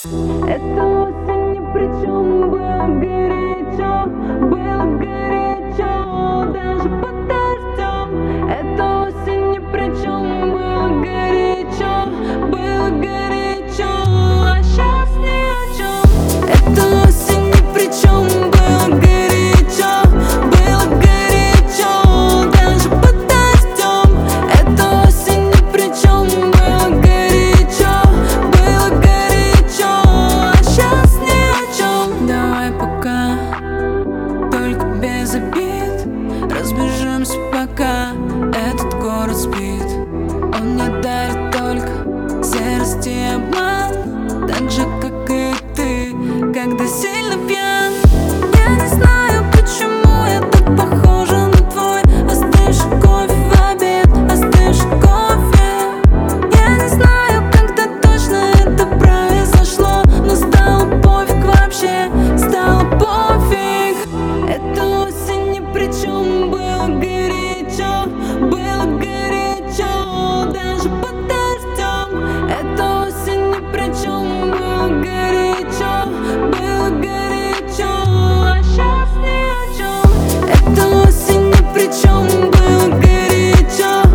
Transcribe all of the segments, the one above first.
Это осень ни при чем, было горячо, даже под дождем. Это осень ни при чем, было горячо, а сейчас ни о чем. Это осень ни при чем, было горячо, даже под дождем. Это осень ни при чем, было горячо, а сейчас ни о чем. Давай пока, только без обид, разбежимся пока этот город спит. Он мне дарит только серость и обман, так же, как и ты, когда сильно пьян. Я не знаю, почему я так похожа на твой остывший кофе в обед, остывший кофе. Я не знаю, когда точно это произошло, но стало пофиг вообще, стало пофиг. Это осень ни при чем, было горячо, даже под дождем. Это осень ни при чем, было горячо, а сейчас ни о чем. Это осень ни при чем, было горячо,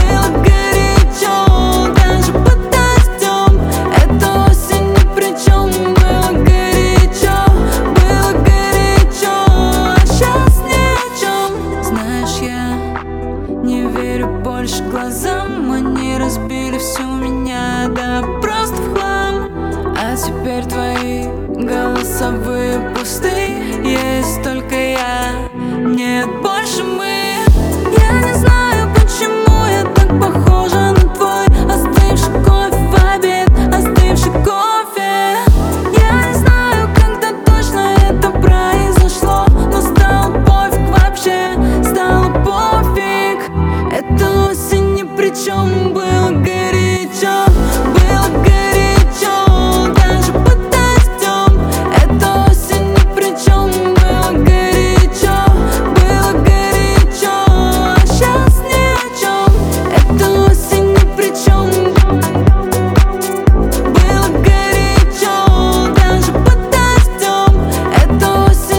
даже под дождем. Это осень ни при чем, было горячо, а сейчас ни о чем. Знаешь, я не верю больше глазам, они разбили всю меня, да просто в хлам. А теперь твои голосовые